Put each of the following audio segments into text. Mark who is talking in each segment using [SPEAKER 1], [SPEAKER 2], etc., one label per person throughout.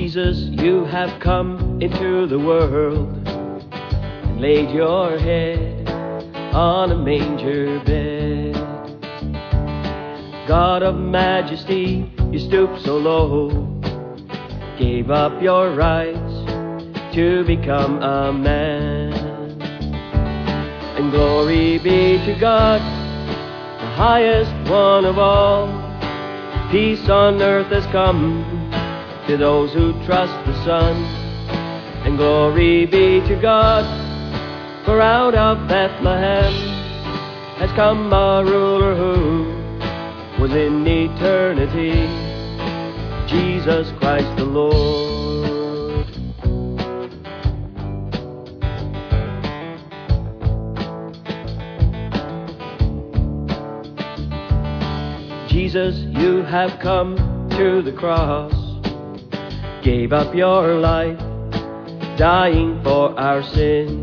[SPEAKER 1] Jesus, you have come into the world and laid your head on a manger bed. God of majesty, you stooped so low, gave up your rights to become a man. And glory be to God, the highest one of all. Peace on earth has come to those who trust the Son. And glory be to God, for out of Bethlehem has come a ruler who was in eternity, Jesus Christ the Lord. Jesus, you have come to the cross, gave up your life, dying for our sins.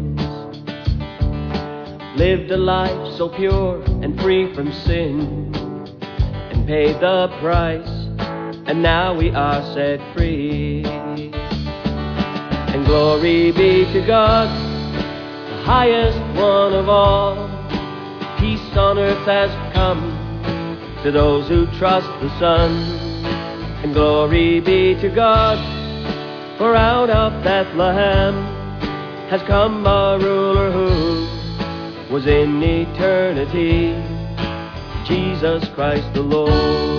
[SPEAKER 1] Lived a life so pure and free from sin, and paid the price, and now we are set free. And glory be to God, the highest one of all. Peace on earth has come to those who trust the Son. And glory be to God, for out of Bethlehem has come a ruler who was in eternity, Jesus Christ the Lord.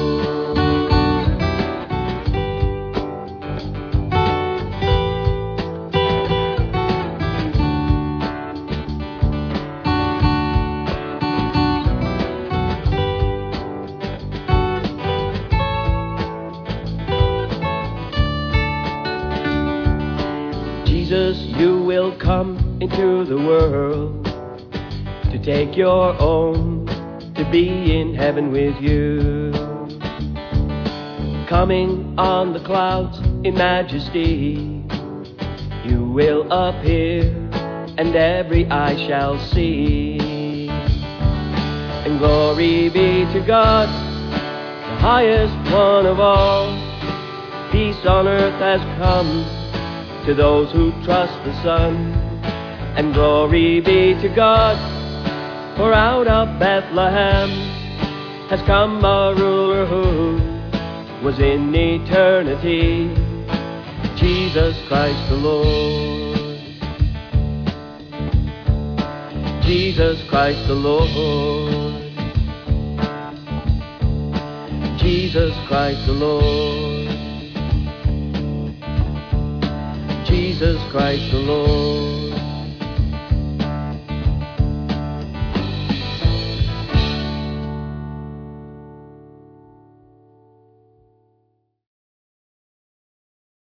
[SPEAKER 1] Jesus, you will come into the world to take your own, to be in heaven with you. Coming on the clouds in majesty, you will appear, and every eye shall see. And glory be to God, the highest one of all. Peace on earth has come to those who trust the Son. And glory be to God, for out of Bethlehem has come a ruler who was in eternity, Jesus Christ the Lord. Jesus Christ the Lord. Jesus Christ the Lord. Jesus Christ the Lord.